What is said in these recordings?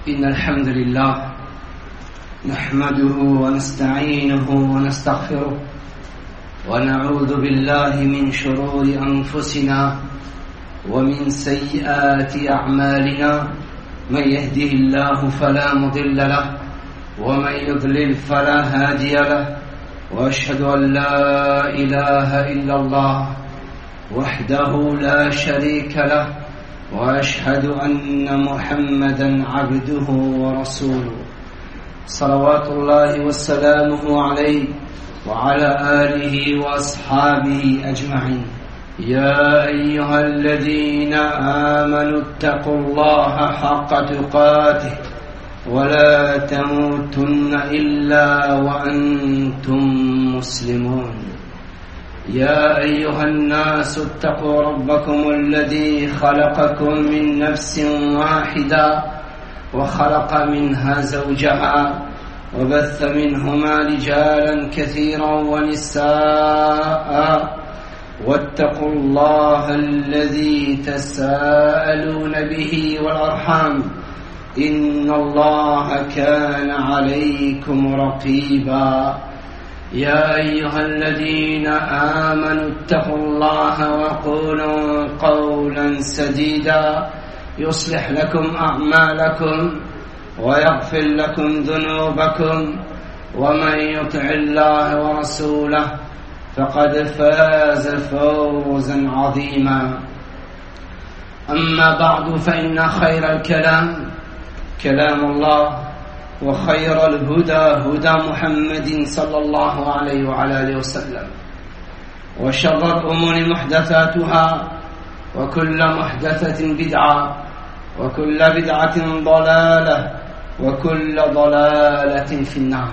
إن الحمد لله نحمده ونستعينه ونستغفره ونعوذ بالله من شرور أنفسنا ومن سيئات أعمالنا. من يهده الله فلا مضل له ومن يضلل فلا هادي له، وأشهد أن لا إله إلا الله وحده لا شريك له، وأشهد أن محمدا عبده ورسوله صلوات الله وسلامه عليه وعلى آله وأصحابه أجمعين. يا أيها الذين آمنوا اتقوا الله حق تقاته ولا تموتن إلا وأنتم مسلمون. يا أيها الناس اتقوا ربكم الذي خلقكم من نفس واحدة وخلق منها زوجها وبث منهما رجالا كثيرا ونساء، واتقوا الله الذي تساءلون به والأرحام إن الله كان عليكم رقيبا. يا أيها الذين آمنوا اتقوا الله وقولوا قولا سديدا يصلح لكم أعمالكم ويغفر لكم ذنوبكم، ومن يطع الله ورسوله فقد فاز فوزا عظيما. أما بعد، فإن خير الكلام كلام الله، وخير الهدى هدى محمد صلى الله عليه وعلى آله وسلم، وشر الأمور محدثاتها، وكل محدثة بدعة، وكل بدعة ضلالة، وكل ضلالة في النار.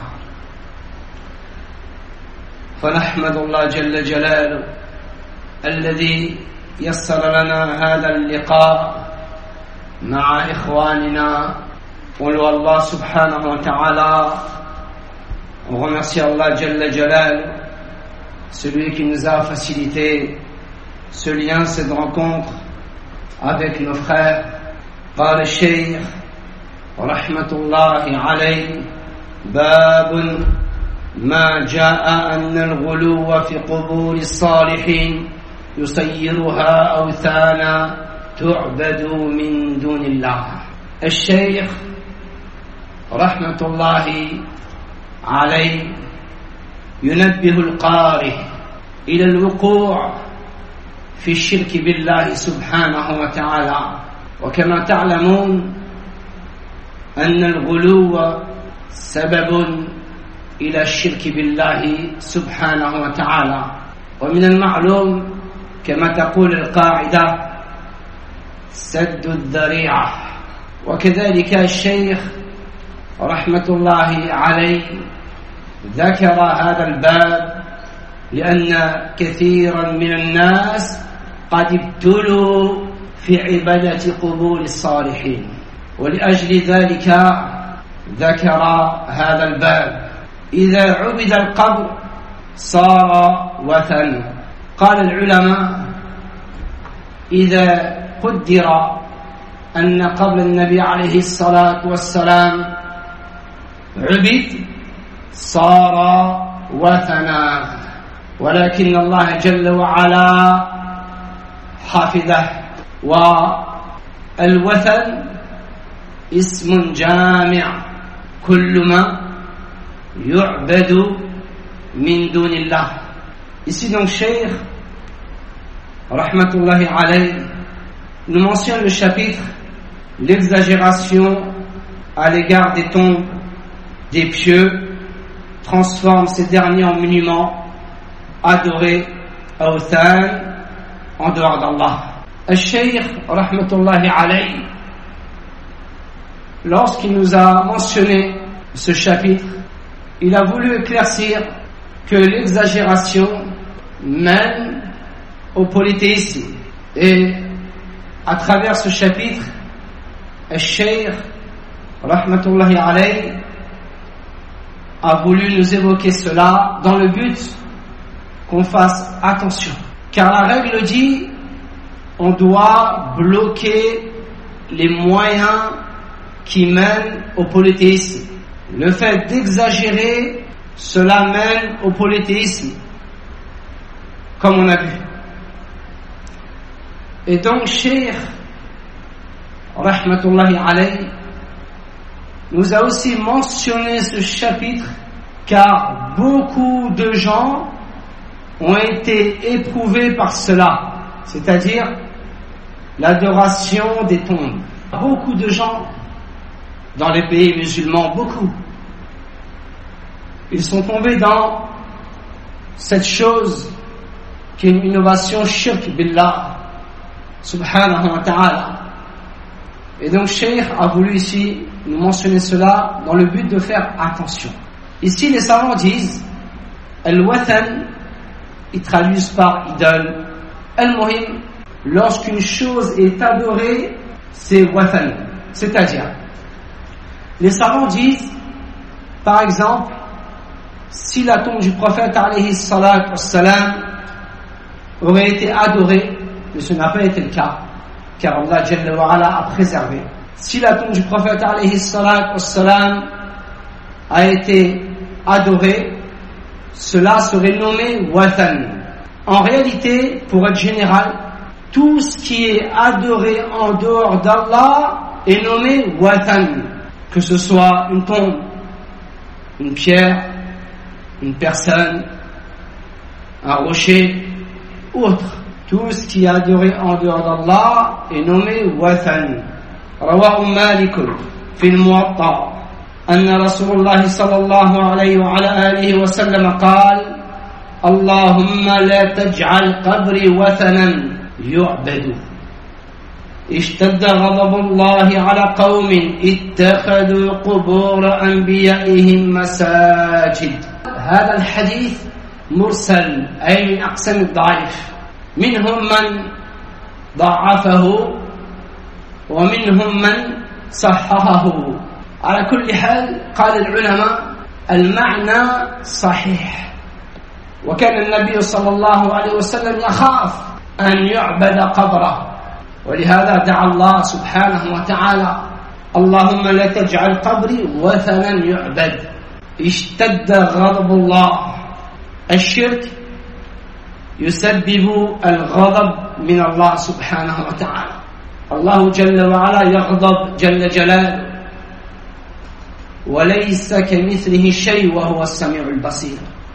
فنحمد الله جل جلاله الذي يسر لنا هذا اللقاء مع إخواننا. On loue Allah subhanahu wa ta'ala, on remercie Allah Jalla Jalal, celui qui nous a facilité ce lien, cette rencontre avec nos frères. قال الشيخ رحمة الله عليه: باب ما جاء أن الغلو في قبور الصالحين يصيرها أوثانا تعبد من دون الله. الشيخ رحمة الله عليه ينبه القارئ إلى الوقوع في الشرك بالله سبحانه وتعالى. وكما تعلمون أن الغلو سبب إلى الشرك بالله سبحانه وتعالى. ومن المعلوم كما تقول القاعدة سد الذريعة. وكذلك الشيخ رحمة الله عليه ذكر هذا الباب لأن كثيرا من الناس قد ابتلوا في عبادة قبور الصالحين، ولأجل ذلك ذكر هذا الباب. إذا عبد القبر صار وثن. قال العلماء: إذا قدر أن قبل النبي عليه الصلاة والسلام عبد صار وثنا، ولكن الله جل وعلا حفظه. والوثن اسم جامع كل ما يعبد من دون الله. Ici donc Cheikh rahmatullahi alayh nous mentionne le chapitre l'exagération à l'égard des tombes des pieux transforme ces derniers en monuments adorés à Awthan en dehors d'Allah. Al-Shaykh rahmatullahi alayh, lorsqu'il nous a mentionné ce chapitre, il a voulu éclaircir que l'exagération mène au polythéisme. Et à travers ce chapitre, Al-Shaykh rahmatullahi alayh a voulu nous évoquer cela dans le but qu'on fasse attention. Car la règle dit on doit bloquer les moyens qui mène au polythéisme. Le fait d'exagérer, cela mène au polythéisme, comme on a vu. Et donc, Cheikh, rahmatullahi alayhi, nous a aussi mentionné ce chapitre, car beaucoup de gens ont été éprouvés par cela, c'est-à-dire l'adoration des tombes. Beaucoup de gens dans les pays musulmans, beaucoup, ils sont tombés dans cette chose qui est une innovation shirk billah subhanahu wa ta'ala. Et donc Cheikh a voulu ici nous mentionner cela dans le but de faire attention. Ici les savants disent al-wathan, ils traduisent par idole. Al-muhim, lorsqu'une chose est adorée, c'est wathan, c'est-à-dire les savants disent, par exemple, si la tombe du prophète alayhi salatu wassalam aurait été adorée, mais ce n'a pas été le cas, car Allah Jalla wa Ala a préservé. Si la tombe du prophète alayhi salatu wassalam a été adorée, cela serait nommé wathan. En réalité, pour être général, tout ce qui est adoré en dehors d'Allah est nommé wathan, que ce soit une tombe, une pierre, une personne, un rocher ou autre. Tout ce qui est adoré en dehors d'Allah est nommé wathan. رواه مالك في الموطأ أن رسول الله صلى الله عليه وعلى آله وسلم قال اللهم لا تجعل قبري وثنا يعبد اشتد غضب الله على قوم اتخذوا قبور أنبيائهم مساجد. هذا الحديث مرسل أي من أقسام الضعيف، منهم من ضعفه ومنهم من صححه. على كل حال قال العلماء المعنى صحيح، وكان النبي صلى الله عليه وسلم يخاف أن يعبد قبره، ولهذا دعا الله سبحانه وتعالى اللهم لا تجعل قبري وثنا يعبد. اشتد غضب الله. الشرك يسبب الغضب من الله سبحانه وتعالى. الله جل وعلا يغضب جل جلاله، وليس كمثله شيء وهو السميع البصير.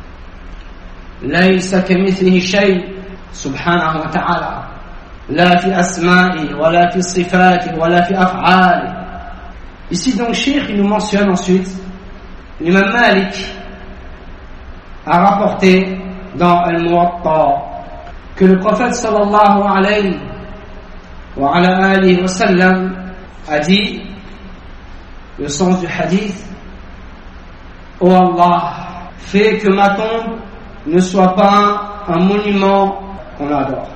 ليس كمثله شيء سبحانه وتعالى، لا في أسمائه ولا في صفاته ولا في أفعاله. Ici donc Cheikh il nous mentionne ensuite l'imam Malik a rapporté dans Al-Muwatta que le prophète sallallahu alayhi wa ala alihi wa sallam a dit, le sens du hadith: ô Allah, fais que ma tombe ne soit pas un monument qu'on adore.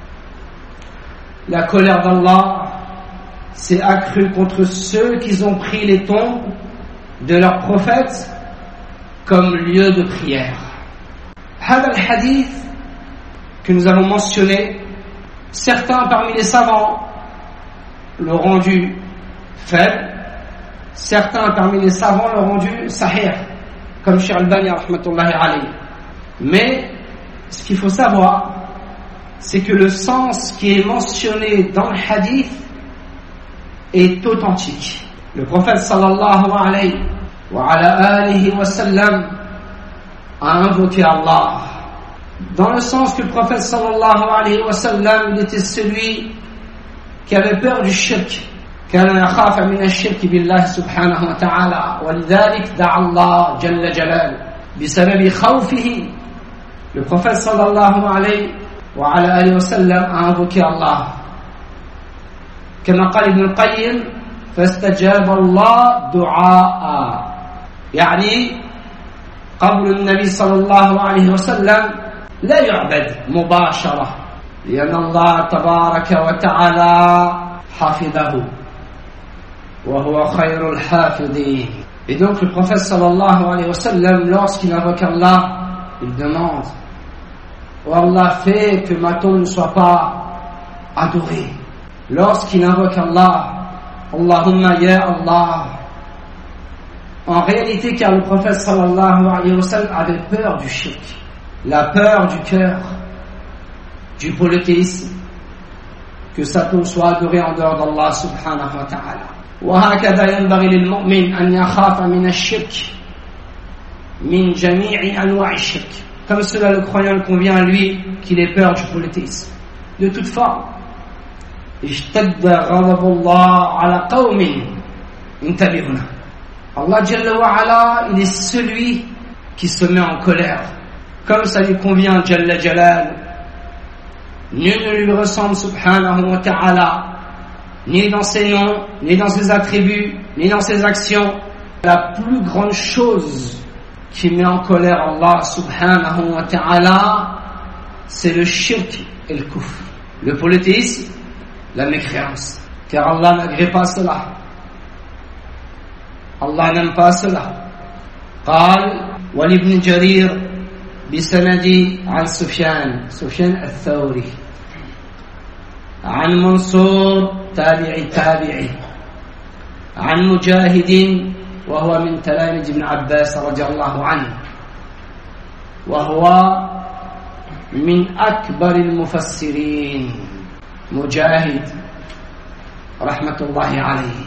La colère d'Allah s'est accrue contre ceux qui ont pris les tombes de leurs prophètes comme lieu de prière. Hada al-hadith que nous avons mentionné, certains parmi les savants l'ont rendu faible, certains parmi les savants l'ont rendu sahih, comme Cheikh Albani rahmatullahi alayhi. Mais ce qu'il faut savoir, c'est que le sens qui est mentionné dans le hadith est authentique. Le prophète sallallahu alayhi wa ala alihi wa sallam a invoqué Allah, dans le sens que le prophète sallallahu alayhi wa sallam il était celui qui avait peur du shirk. كان يخاف من الشرك بالله سبحانه وتعالى، ولذلك دعا الله جل جلاله بسبب خوفه. Le prophète sallallahu alayhi wa ala alihi wa sallam a invoqué Allah. كما قال ابن القيم فاستجاب الله دعاء، يعني قبر النبي صلى الله عليه وسلم لا يعبد مباشرة، لأن الله تبارك وتعالى حفظه وهو خير الحافظين. Et donc le prophète sallallahu alayhi wa sallam, lorsqu'il invoque Allah, il demande: oh Allah, fais que ma tombe ne soit pas adorée. Lorsqu'il invoque Allah, Allahumma ya Allah. En réalité, car le prophète sallallahu alayhi wa sallam avait peur du shirk, la peur du cœur, du polythéisme, que sa tour soit adorée en dehors d'Allah subhanahu wa ta'ala. وهكذا ينبغي للمؤمن أن يخاف من الشرك من جميع أنواع الشرك. Comme cela le croyant le convient à lui qu'il ait peur du polythéisme de toute forme. اشتد غضب الله على قوم انتبهوا. Allah Jalla wa Ala, il est celui qui se met en colère comme ça lui convient Jalla Jalal. Nul ne lui ressemble subhanahu wa ta'ala, ni dans ses noms, ni dans ses attributs, ni dans ses actions. La plus grande chose qui met en colère Allah subhanahu wa ta'ala, c'est le shirk et le kufr, le polythéisme, la mécréance, car Allah n'agrée pas cela. Allah n'aime pas cela. قال ولابن جرير بسند عن سفيان الثوري عن منصور تابعي عن مجاهد وهو من تلاميذ ابن عباس رضي الله عنه وهو من أكبر المفسرين مجاهد رحمة الله عليه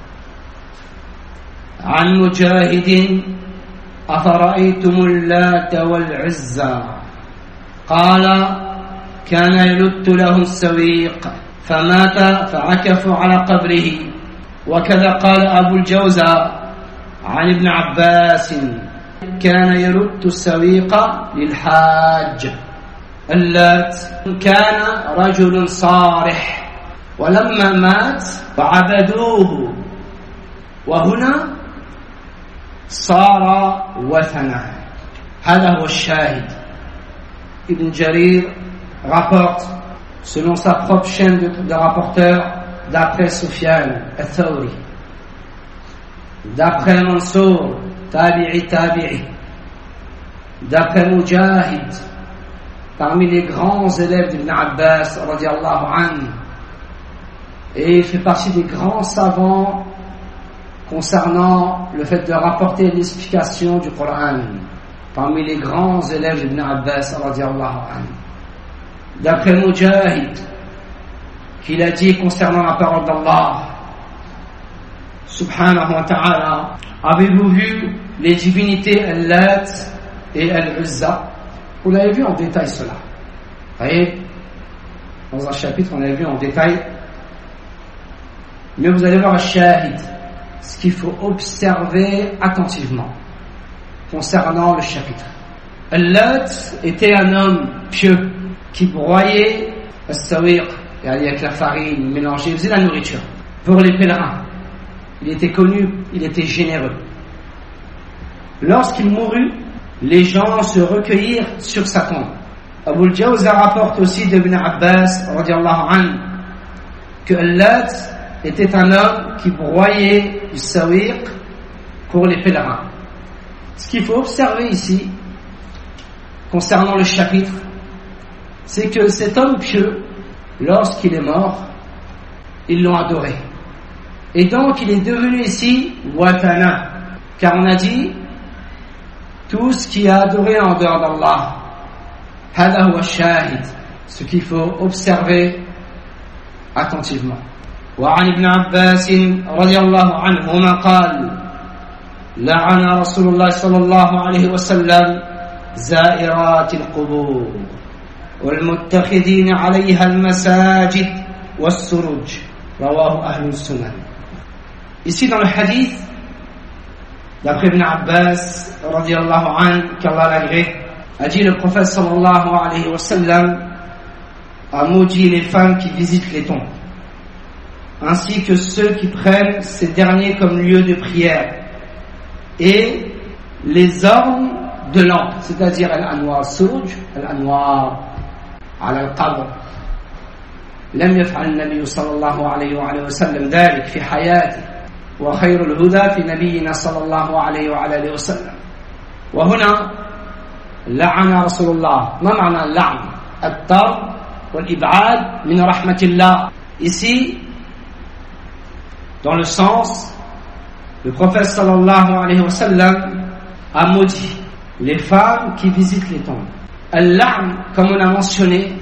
عن مجاهد أفرأيتم اللات والعزى قال كان يلت له السويق فمات فعكفوا على قبره وكذا قال أبو الجوزى عن ابن عباس كان يلت السويق للحاج. اللات كان رجل صارح ولما مات فعبدوه وهنا صار وثنا. هذا هو الشاهد. Ibn Jarir rapporte selon sa propre chaîne de rapporteurs d'après Sufyan al-Thawri, d'après Mansour tabi'i, d'après Mujahid, parmi les grands élèves d'Ibn Abbas radiyallahu anhu, et il fait partie des grands savants concernant le fait de rapporter l'explication du Coran, parmi les grands élèves d'Ibn Abbas radiyallahu anhu. D'après Mujahid, qu'il a dit concernant la parole d'Allah subhanahu wa ta'ala, avez-vous vu les divinités Al-Lat et Al-Uzza? Vous l'avez vu en détail cela. Vous voyez, dans un chapitre on a vu en détail, mais vous allez voir Shahid, ce qu'il faut observer attentivement concernant le chapitre. Al-Lat était un homme pieux qui broyait al-sawiq, avec la farine mélangée, il faisait la nourriture pour les pèlerins. Il était connu, il était généreux. Lorsqu'il mourut, les gens se recueillirent sur sa tombe. Abu al-Jawza rapporte aussi d'Ibn Abbas radiyallahu anhu que Al-Lat était un homme qui broyait du sawiq pour les pèlerins. Ce qu'il faut observer ici concernant le chapitre, c'est que cet homme pieux, lorsqu'il est mort, ils l'ont adoré. Et donc il est devenu ici watana, car on a dit tout ce qui est adoré en dehors d'Allah. Hada huwa shahid, ce qu'il faut observer attentivement. وعن ابن عباس رضي الله عنهما قال لعن رسول الله صلى الله عليه وسلم زائرات القبور والمتخذين عليها المساجد والسروج رواه أهل السنن. Ici dans le hadith, d'après Ibn Abbas radiyallahu anhu, qu'Allah l'agrée, a dit le prophète sallallahu alayhi wa sallam a maudit les femmes qui visitent les tombes, ainsi que ceux qui prennent ces derniers comme lieu de prière, et les ornes de lampes, c'est-à-dire al-anwar suruj, al-anwar ala al-qabr. لم يفعل النبي صلى الله عليه وعلى وسلم ذلك في حياته وخير الهدى في نبينا صلى الله عليه وعلى آله وسلم. وهنا لعن رسول الله. ما معنى اللعن؟ الطرد والإبعاد من رحمة الله. Ici, Dans le sens, le prophète sallallahu alayhi wa sallam a maudit les femmes qui visitent les tombes. Al-la'n, comme on a mentionné,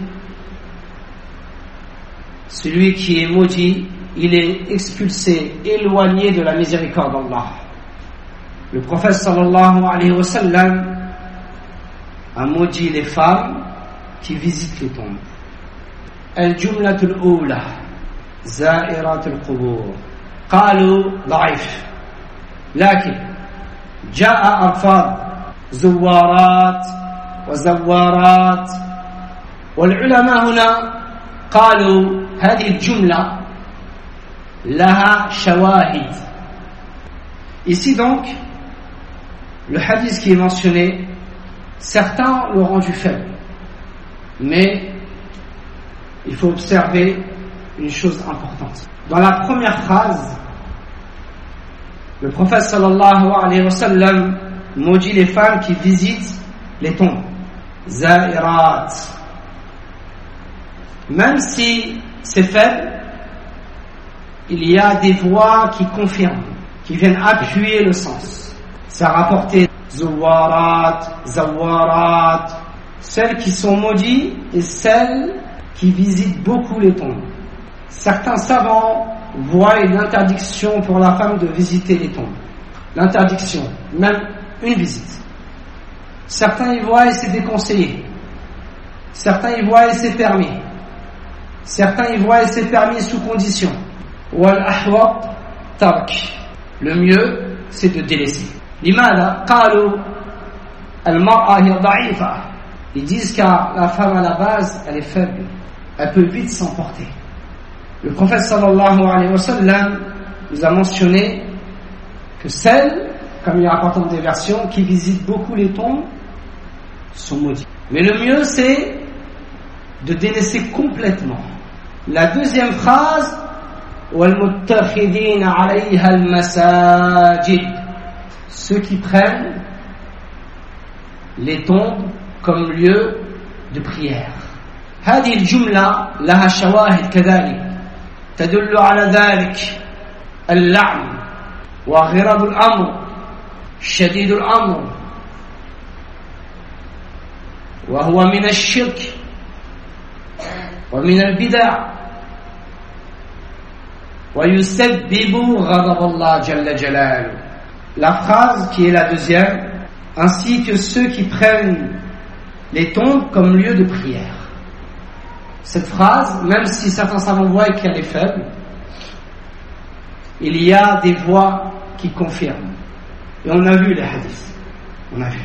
celui qui est maudit, il est expulsé, éloigné de la miséricorde d'Allah. Le prophète sallallahu alayhi wa sallam a maudit les femmes qui visitent les tombes. Al-jumlatul ula, za'iratul qubur. قالوا ضعيف لكن جاء ألفاظ زوارات وزوارات والعلماء هنا قالوا هذه الجملة لها شواهد. Ici donc le hadith qui est mentionné, certains l'ont rendu faible, mais il faut observer une chose importante. Dans la première phrase, le prophète sallallahu alayhi wa sallam maudit les femmes qui visitent les tombes. Za'irat. Même si c'est faible, il y a des voix qui confirment, qui viennent appuyer le sens. C'est rapporté Zawarat, Zawarat, celles qui sont maudites et celles qui visitent beaucoup les tombes. Certains savants voient une interdiction pour la femme de visiter les tombes. L'interdiction, même une visite. Certains y voient et c'est déconseillé. Certains y voient et c'est permis. Certains y voient et c'est permis sous condition. Wal ahwat tark. Le mieux, c'est de délaisser. Limada qalu al-mar'a hiya da'ifa. Ils disent que la femme à la base, elle est faible. Elle peut vite s'emporter. Le prophète sallallahu alayhi wa sallam nous a mentionné que celles, comme il y a rapporté dans des versions, qui visitent beaucoup les tombes sont maudites. Mais le mieux c'est de délaisser complètement. La deuxième phrase, وَالْمُتَّخِذِينَ عَلَيْهَا الْمَسَاجِدِ, ceux qui prennent les tombes comme lieu de prière. هذه الجملة لها شواهد كذلك تدل على ذلك. اللعن وغرض الأمر شديد الأمر وهو من الشرك ومن البدع ويسبب غضب الله جل جلاله. La phrase qui est la deuxième, ainsi que ceux qui prennent les tombes comme lieu de prière. Cette phrase, même si certains savants voient qu'elle est faible, il y a des voix qui confirment. Et on a vu les hadiths. On a vu.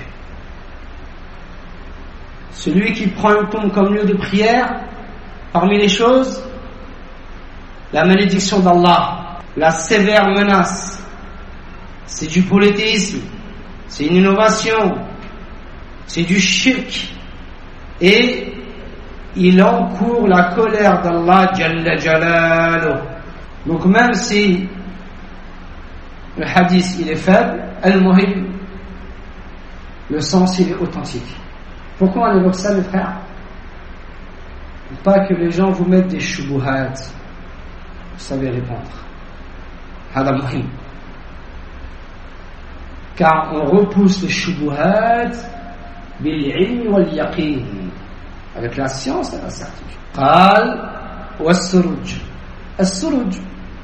Celui qui prend une tombe comme lieu de prière, parmi les choses, la malédiction d'Allah, la sévère menace, c'est du polythéisme, c'est une innovation, c'est du shirk, et il encourt la colère d'Allah Jalla Jalaluh. Donc même si le hadith il est faible, al-muhim, le sens il est authentique. Pourquoi on évoque ça mes frères? Pour pas que les gens vous mettent des shubuhat, vous savez répondre. Hada muhim. Car on repousse les shubuhat bil-ilm wal-yaqin, avec la science et la certitude. قال والسرج. السرج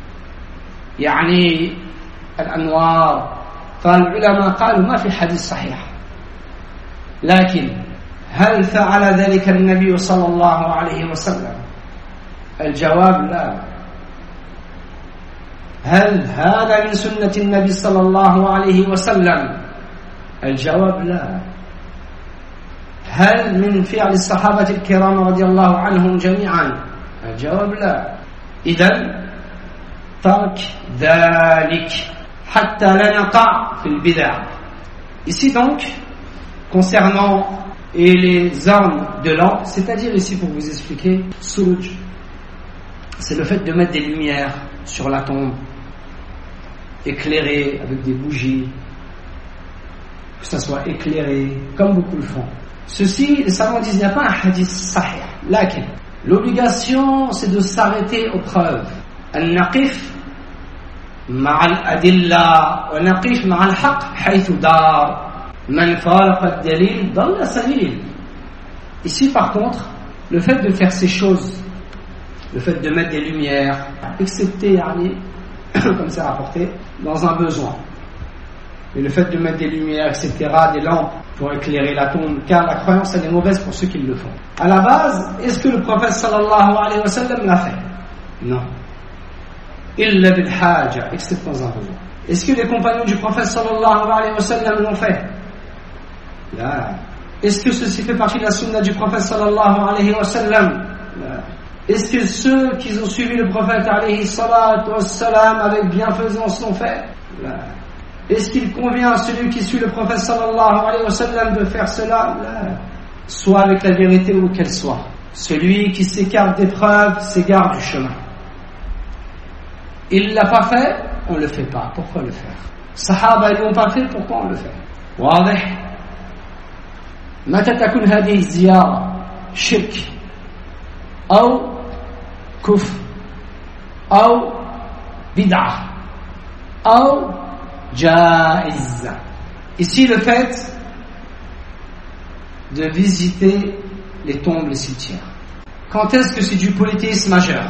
يعني الأنوار. فالعلماء قالوا ما في حديث صحيح، لكن هل فعل ذلك النبي صلى الله عليه وسلم؟ الجواب لا. هل هذا من سنة النبي صلى الله عليه وسلم؟ الجواب لا. هل من فعل الصحابة الكرام رضي الله عنهم جميعا؟ الجواب لا. إذن ترك ذلك حتى لا نقع في البدع. Ici donc, concernant les armes de lampe, c'est-à-dire ici pour vous expliquer, suruj, c'est le fait de mettre des lumières sur la tombe, éclairées avec des bougies, que ça soit éclairé, comme beaucoup le font. Ceci, les savants disent, il n'y a pas un hadith sahih. Lakin, l'obligation, c'est de s'arrêter aux preuves. Al-naqif مع الأدلة ونقف مع الحق حيث دار من فارق الدليل ضل سبيل. Ici par contre, le fait de faire ces choses, le fait de mettre des lumières, excepté comme c'est rapporté, dans un besoin, et le fait de mettre des lumières, etc., des lampes pour éclairer la tombe, car la croyance elle est mauvaise pour ceux qui le font. À la base, est-ce que le prophète sallallahu alayhi wa sallam l'a fait? Non. Illa bil haja, excepté dans un besoin. Est-ce que les compagnons du prophète sallallahu alayhi wa sallam l'ont fait? Là. Est-ce que ceci fait partie de la sunna du prophète sallallahu alayhi wa sallam? Là. Est-ce que ceux qui ont suivi le prophète alayhi salatu wa salam avec bienfaisance l'ont fait? Là. Est-ce qu'il convient à celui qui suit le prophète sallallahu alayhi wa sallam de faire cela? Là. Soit avec la vérité ou qu'elle soit. Celui qui s'écarte des preuves s'égare du chemin. Il ne l'a pas fait, on ne le fait pas. Pourquoi le faire? Sahaba ils ne l'ont pas fait, pourquoi on le fait? واضح؟ متى تكون هذه الزيارة شرك أو كفر أو بدعة أو جائز. Ici le fait de visiter les tombes, les cimetières. Quand est-ce que c'est du polythéisme majeur?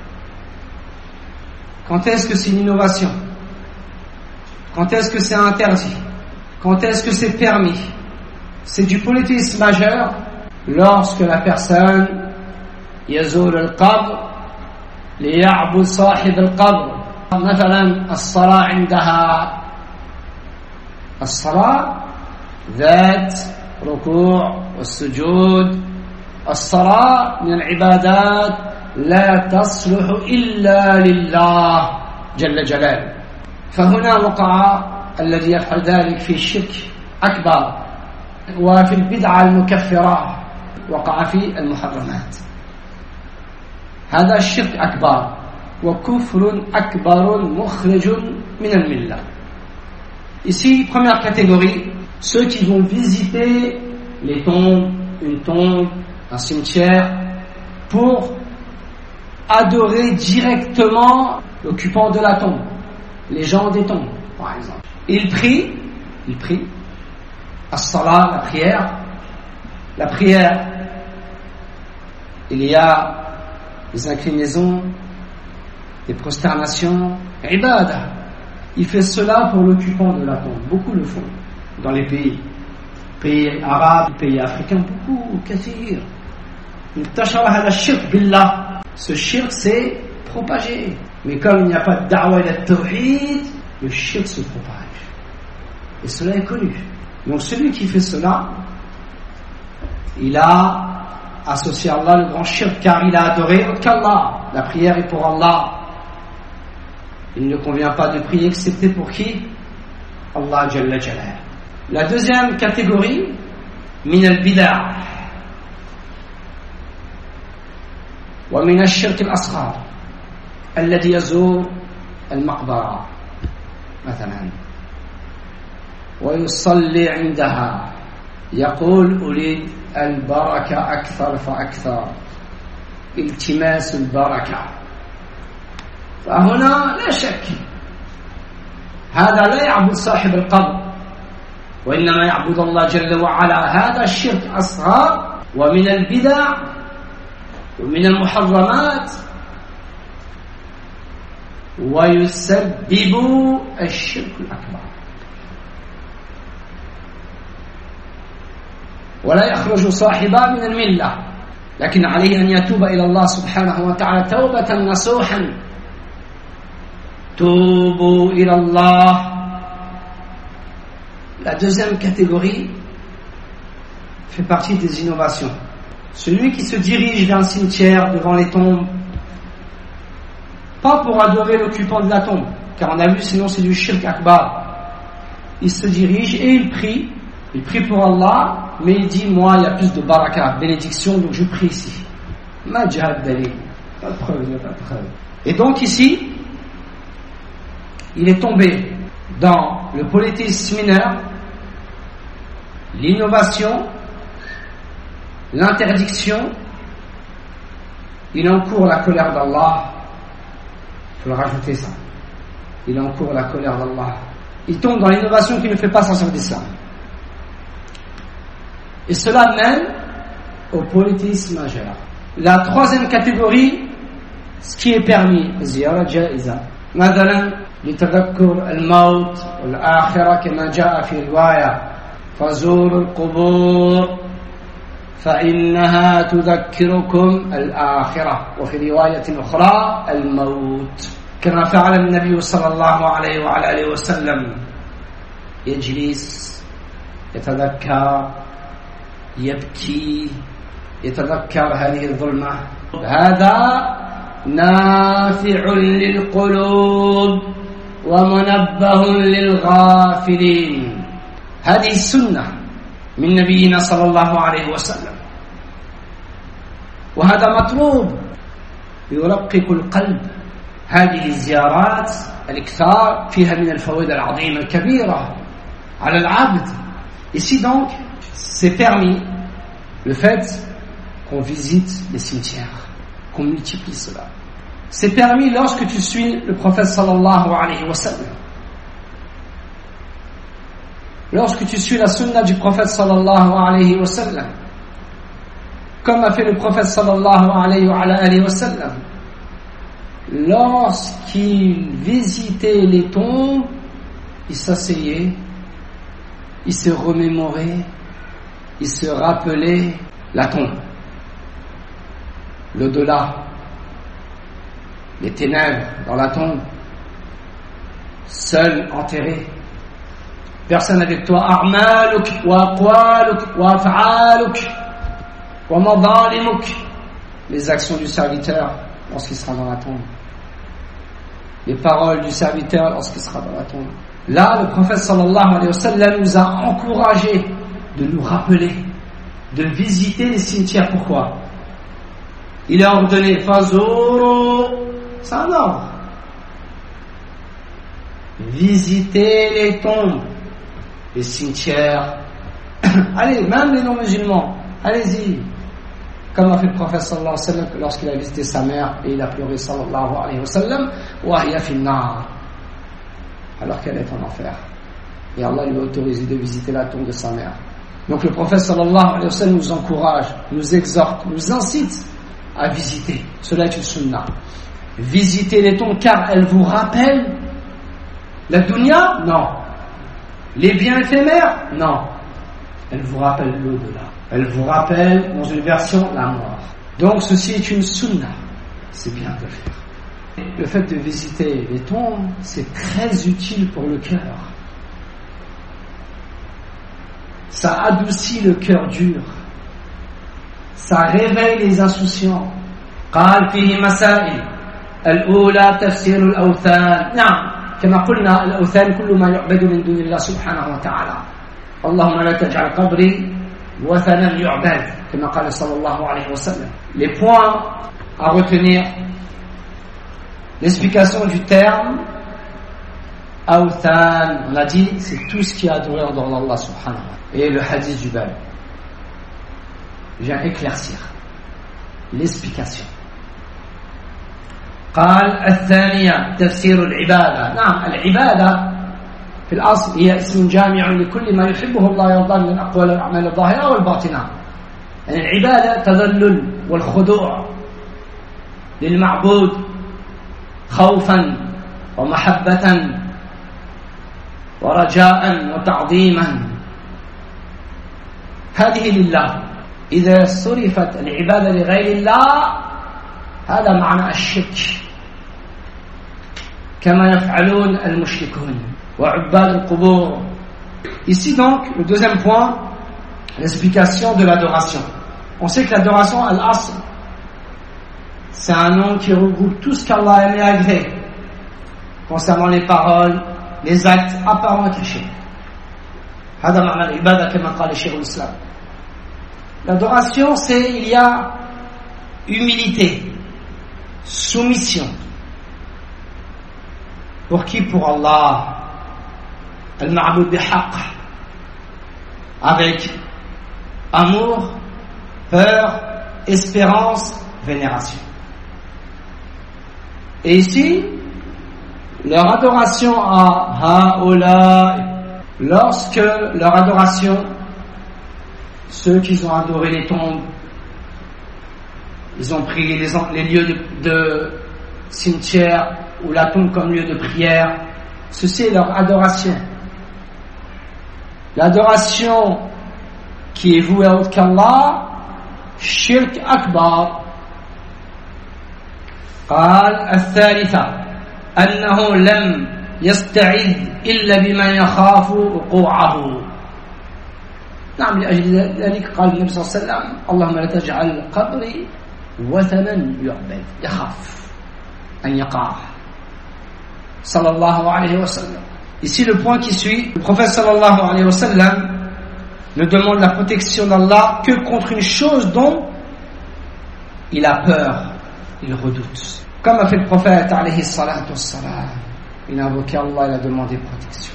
Quand est-ce que c'est une innovation? Quand est-ce que c'est interdit? Quand est-ce que c'est permis? C'est du polythéisme majeur lorsque la personne يزور القبر ليعبد صاحب القبر. مثلا الصلاة عندها الصلاة ذات ركوع والسجود. الصلاة من العبادات لا تصلح إلا لله جل جلاله. فهنا وقع الذي يفعل ذلك في الشرك أكبر وفي البدعة المكفرة وقع في المحرمات. هذا الشرك أكبر وكفر أكبر مخرج من الملة. Ici, première catégorie, ceux qui vont visiter les tombes, une tombe, un cimetière, pour adorer directement l'occupant de la tombe, les gens des tombes, par exemple. Ils prient, as-salat, la prière, il y a des inclinaisons, des prosternations, ibadah. Il fait cela pour l'occupant de la tombe. Beaucoup le font dans les pays arabes, pays africains, beaucoup, kathir. Ce shirk s'est propagé. Mais comme il n'y a pas de da'wa et de tawhid, le shirk se propage. Et cela est connu. Donc celui qui fait cela, il a associé à Allah le grand shirk, car il a adoré autre qu'Allah. La prière est pour Allah. Il ne convient pas de prier excepté pour qui? Allah Jalla Jalal. La deuxième catégorie, min al-bid'ah wa min al-shirk al-asghar alladhi yazur al-maqbara مثلا ويصلي عندها يقول أريد البركة أكثر فأكثر التماس البركة. فهنا لا شك هذا لا يعبد صاحب القبر وإنما يعبد الله جل وعلا. هذا الشرك أصغر ومن البدع ومن المحرمات ويسبب الشرك الأكبر ولا يخرج صاحبه من الملة، لكن عليه أن يتوب إلى الله سبحانه وتعالى توبة نصوحا. توبوا إلى الله. La deuxième catégorie fait partie des innovations. Celui qui se dirige vers un cimetière devant les tombes, pas pour adorer l'occupant de la tombe, car on a vu sinon c'est du shirk akbar. Il se dirige et il prie pour Allah, mais il dit moi il y a plus de baraka, bénédiction, donc je prie ici. Ma jihad dalil, pas de preuve, il n'y a pas de preuve. Et donc ici il est tombé dans le polythéisme mineur, l'innovation, l'interdiction. Il encourt la colère d'Allah. Il faut le rajouter ça. il encourt la colère d'Allah. Il tombe dans l'innovation qui ne fait pas sortir d'Islam. Et cela mène au polythéisme majeur. La troisième catégorie, ce qui est permis, زيارة جائزة. مثلا لتذكر الموت والآخرة كما جاء في رواية فزوروا القبور فإنها تذكركم الآخرة وفي رواية أخرى الموت كما فعل النبي صلى الله عليه وعلى آله وسلم يجلس يتذكر يبكي يتذكر هذه الظلمة هذا نافع للقلوب ومنبه للغافلين هذه السنة من نبينا صلى الله عليه وسلم وهذا مطلوب يرقق القلب هذه الزيارات الإكثار فيها من الفوائد العظيمة الكبيرة على العبد. Ici donc c'est permis le fait qu'on visite les cimetières, qu'on multiplie cela. C'est permis lorsque tu suis le prophète sallallahu alayhi wa sallam. Lorsque tu suis la sunna du prophète sallallahu alayhi wa sallam, comme a fait le prophète sallallahu alayhi wa sallam, lorsqu'il visitait les tombes, il s'asseyait, il se remémorait, il se rappelait la tombe, l'au-delà, les ténèbres dans la tombe, seul, enterré, personne avec toi. A'maluk wa aqwaluk wa af'aluk wa madalimuk, les actions du serviteur lorsqu'il sera dans la tombe, les paroles du serviteur lorsqu'il sera dans la tombe. Là, le prophète sallallahu alayhi wa sallam nous a encouragés de nous rappeler, de visiter les cimetières. Pourquoi? Il a ordonné Fazuru, c'est un ordre. Visitez les tombes, les cimetières. Allez, même les non-musulmans, allez-y. Comme a fait le prophète sallallahu alayhi wa sallam lorsqu'il a visité sa mère et il a pleuré sallallahu alayhi wa sallam, wa hiya fin nar, alors qu'elle est en enfer. Et Allah lui a autorisé de visiter la tombe de sa mère. Donc le prophète sallallahu alayhi wa sallam nous encourage, nous exhorte, nous incite à visiter. Cela est une sunna. Visitez les tombes car elles vous rappellent la dunya? Non. Les biens éphémères? Non. Elles vous rappellent l'au-delà. Elles vous rappellent, dans une version, la mort. Donc ceci est une sunna. C'est bien de le faire. Le fait de visiter les tombes, c'est très utile pour le cœur. Ça adoucit le cœur dur. Ça réveille les insouciants. قال فيه مسائل الأولى تفسير الأوثان. نعم كما قلنا الأوثان كل ما يعبد من دون الله سبحانه وتعالى. اللهم لا تجعل قبري وثنا يعبد كما قال صلى الله عليه وسلم. Les points à retenir. L'explication du terme Awthan, on a dit, c'est tout ce qui est adoré en dehors d'Allah subhanahu wa ta'ala. Et le hadith du Bab vient éclaircir l'explication. قال الثانية تفسير العبادة. نعم العبادة في الأصل هي اسم جامع لكل ما يحبه الله يرضاه من الأقوال والأعمال الظاهرة والباطنة. يعني العبادة تذلل والخضوع للمعبود خوفا ومحبة ورجاء وتعظيما. هذه لله. إذا صرفت العبادة لغير الله هذا معنى الشرك كما يفعلون المشركون وعباد القبور. Ici donc, le deuxième point, l'explication de l'adoration. On sait que l'adoration, al-asl, c'est un nom qui regroupe tout ce qu'Allah aime et agrée concernant les paroles, les actes apparents et cachés. هذا معنى العبادة كما قال الشيخ الإسلام. L'adoration, c'est il y a humilité, soumission. Pour qui? Pour Allah, al-ma'bud bihaq, avec amour, peur, espérance, vénération. Et ici, leur adoration à Haoula, lorsque leur adoration, ceux qui ont adoré les tombes, ils ont pris les lieux de cimetière ou la tombe comme lieu de prière, ceci est leur adoration. L'adoration qui est vouée à autre qu'Allah, shirk akbar. قال الثالثة أنه لم يستعذ إلا بما يخاف وقوعه. نعم لأجل ذلك قال النبي صلى الله عليه وسلم اللهم لا تجعل قبري وثنا يعبد يخاف أن يقع صلى الله عليه وسلم. Ici le point qui suit, le prophète sallallahu alayhi wa sallam ne demande la protection d'Allah que contre une chose dont il a peur, il redoute. Comme a fait le prophète alayhi salatu wassalam, il a invoqué Allah, il a demandé protection.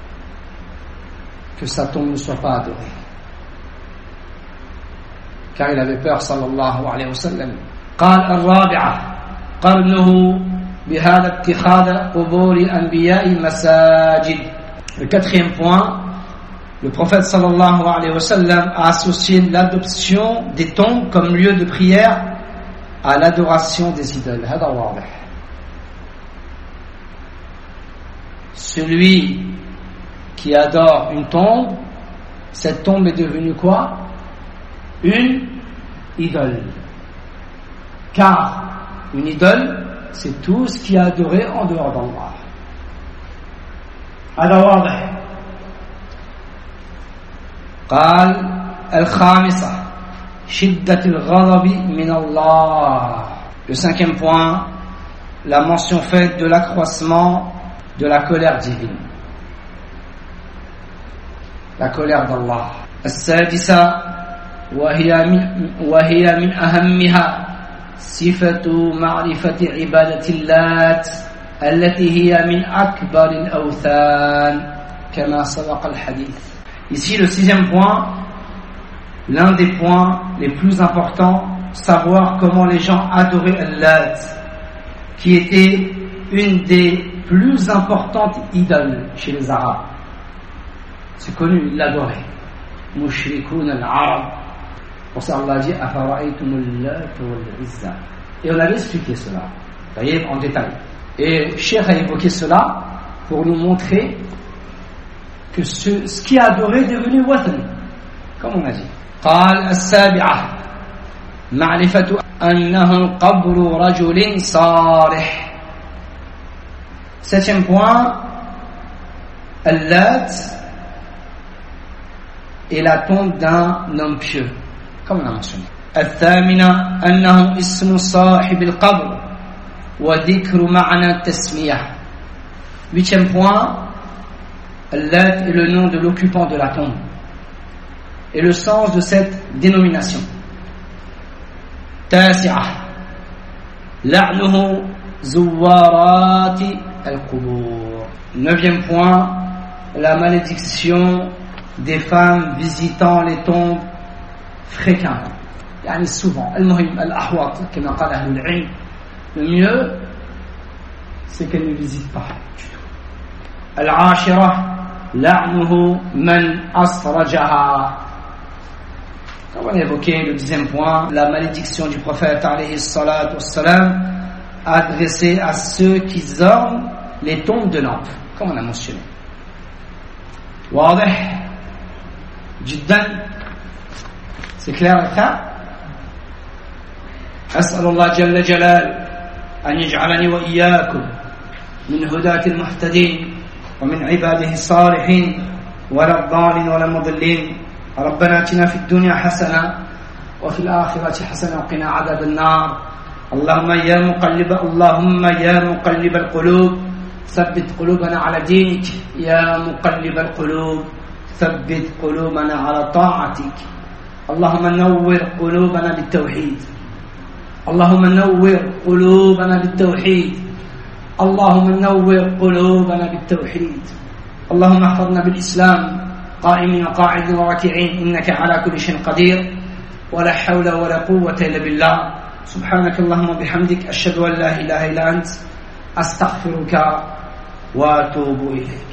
Que sa tombe ne soit pas adorée. Car il avait peur sallallahu alayhi wa sallam. قال الرابعة قرنه بهذا اتخاذ قبور أنبياء مساجد. Le quatrième point, le prophète sallallahu alayhi wa sallam a associé l'adoption des tombes comme lieu de prière à l'adoration des idoles. هذا واضح. Celui qui adore une tombe, cette tombe est devenue quoi? Une idole. Car une idole, c'est tout ce qui est adoré en dehors d'Allah. هذا واضح. قال الخامسة شدة الغضب من الله. Le cinquième point, la mention faite de l'accroissement de la colère divine. La colère d'Allah. السادسة وهي من أهمها صفة معرفة عبادة اللات التي هي من أكبر الأوثان كما سبق الحديث. Ici le sixième point, l'un des points les plus importants, savoir comment les gens adoraient Allat, qui était une des plus importantes idoles chez les Arabes. C'est connu, ils l'adoraient. Mushrikoun al-Arab. Pour ça, Allah dit Afara'aytum al-Lat wal-Izza. Et on avait expliqué cela, voyez, en détail. Et Cheikh a évoqué cela pour nous montrer que ce qui est adoré est devenu wathan, comme on a dit. قال السابعة معرفة أنه قبر رجل صالح. Septième point, Allat est la tombe d'un homme pieux, comme on a mentionné. الثامنة أنه اسم صاحب القبر وذكر معنى التسمية. Huitième point, Allat est le nom de l'occupant de la tombe et le sens de cette dénomination. تاسعة لعنه زوارات القبور. Neuvième point, la malédiction des femmes visitant les tombes fréquemment, يعني souvent. المهم الأحوط كما قال أهل العلم, le mieux c'est qu'elle ne visite pas du tout. العاشرة لعنه من أسرجها. Comme on a évoqué le dixième point, la malédiction du prophète alayhi salatu wassalam adressée à ceux qui ornent les tombes de lampes, comme on a mentionné. واضح جدا. C'est clair ça? أسأل الله جل جلاله أن يجعلني وإياكم من هداة المهتدين ومن عباده الصالحين ولا الضالين ولا المضلين. ربنا اتنا في الدنيا حسنة وفي الآخرة حسنة وقنا عذاب النار. اللهم يا مقلب القلوب ثبت قلوبنا على دينك. يا مقلب القلوب ثبت قلوبنا على طاعتك. اللهم نور قلوبنا بالتوحيد. اللهم نور قلوبنا بالتوحيد. اللهم نور قلوبنا بالتوحيد. اللهم احفظنا بالإسلام قائمين وقاعدين وراكعين إنك على كل شيء قدير ولا حول ولا قوة إلا بالله. سبحانك اللهم وبحمدك أشهد أن لا إله إلا أنت أستغفرك وأتوب إليه.